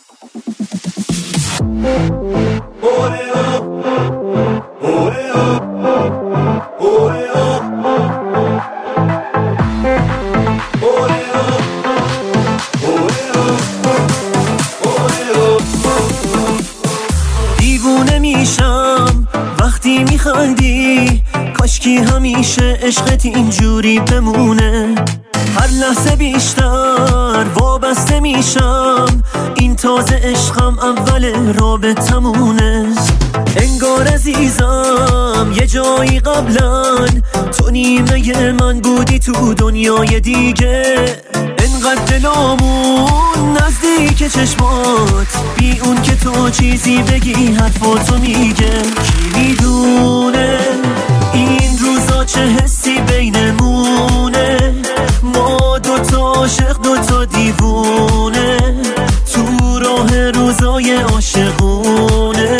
دیوونه میشم وقتی میخندی، کاشکی همیشه عشقت اینجوری بمونه. هر لحظه بیشتر وابسته میشم، این تازه عشقم اول رابطمونه. انگار عزیزم یه جایی قبلا تو نیمه من بودی تو دنیای دیگه. انقدر دلامون نزدیک چشمات، بی اون که تو چیزی بگی حرفاتو میگه. کی میدونه این روزا چه حسی بینمونه، ما دوتا عاشق دوتا دیوونه، تو راه روزای عاشقونه.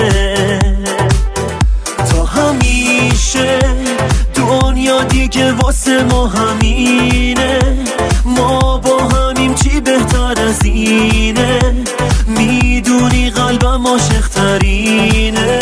تا همیشه دنیا دیگه واسه ما همینه، ما با همیم چی بهتر از اینه، میدونی قلبم عاشق ترینه.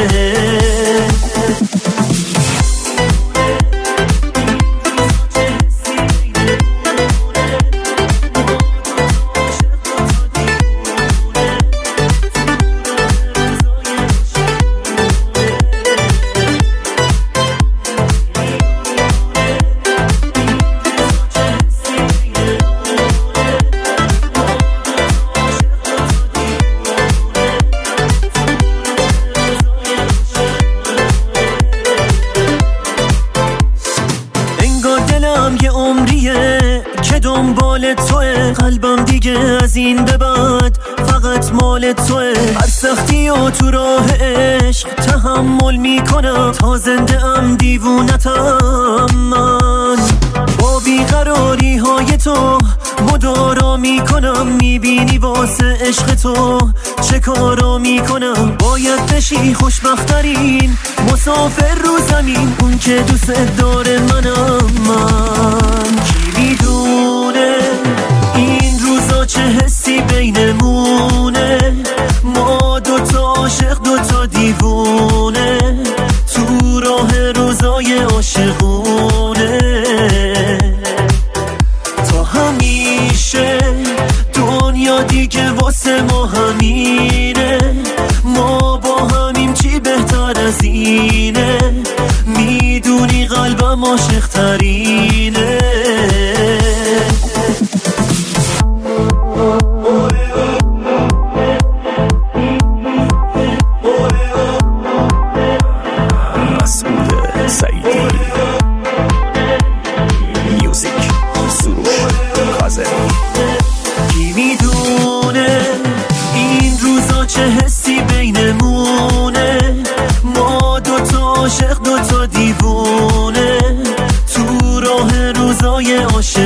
یه عمریه که دنبال توه، قلبم دیگه از این به بعد فقط مال توه. هر سختی و تو راه عشق تحمل میکنم، تا زنده ام دیوونتم من. با بیقراری های تو مدارا میکنم، میبینی واسه عشق تو چه کارا میکنم. باید بشی خوشبخترین مسافر رو زمین، اون که دوست داره منم من. کی میدونه این روزا چه حسی بینمونه، ما دوتا عاشق دوتا دیوونه، تو راه روزای عاشقونه. تا همیشه دنیا دیگه واسه ما همینه، ما با همیم چی بهتر از اینه، میدونی قلبم عاشق ترینه. مسعود سعیدی، میوزیک سروش کاظمی. کی میدونه این روزا چه حسی بینمونه، ما دوتا عاشق دوتا دیوونه، تو راه روزای عاشق